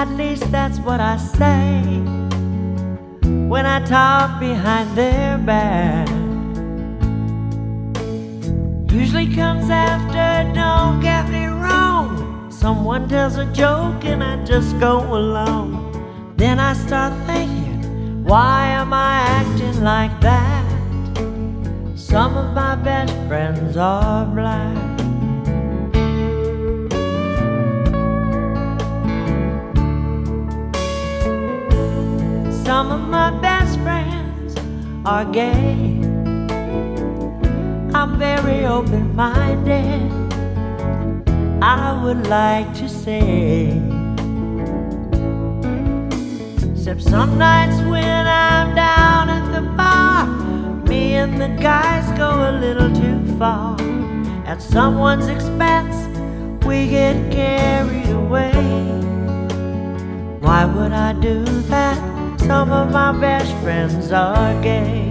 At least that's what I say when I talk behind their back. Usually comes after, don't get me wrong. Someone tells a joke and I just go along. Then I start thinking, why am I acting like that? Some of my best friends are black. Some of my best friends are gay. I'm very open-minded, I would like to say. Except some nights when I'm down at the bar, me and the guys go a little too far. At someone's expense, we get carried away. Why would I do that? Some of my best friends are gay.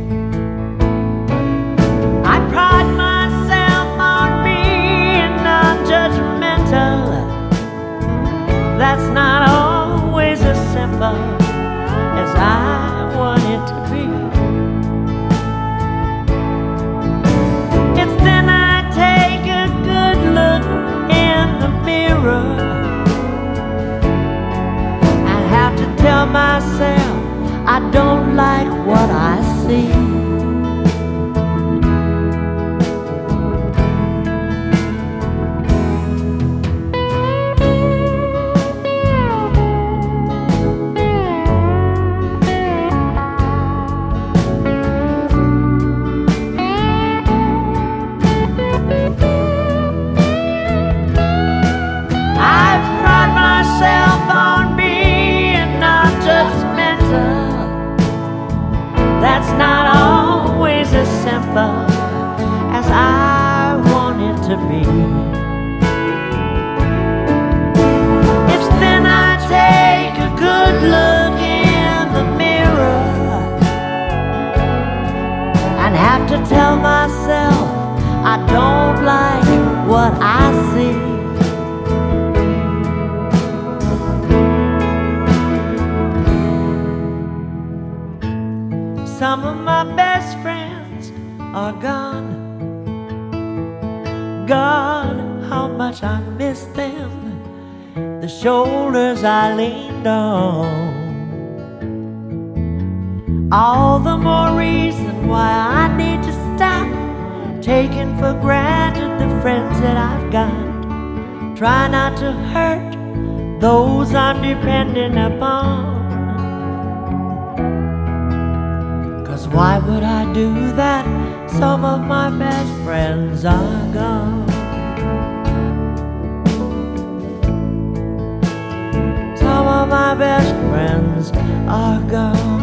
I pride myself on being non-judgmental. That's not always as simple as I want it to be. It's then I take a good look in the mirror. I have to tell myself I don't like what I see. That's not always as simple as I want it to be. It's then I take a good look in the mirror and have to tell myself I don't like what I see. Some of my best friends are gone. God, how much I miss them. The shoulders I leaned on. All the more reason why I need to stop taking for granted the friends that I've got. Try not to hurt those I'm depending upon. Why would I do that? Some of my best friends are gone. Some of my best friends are gone.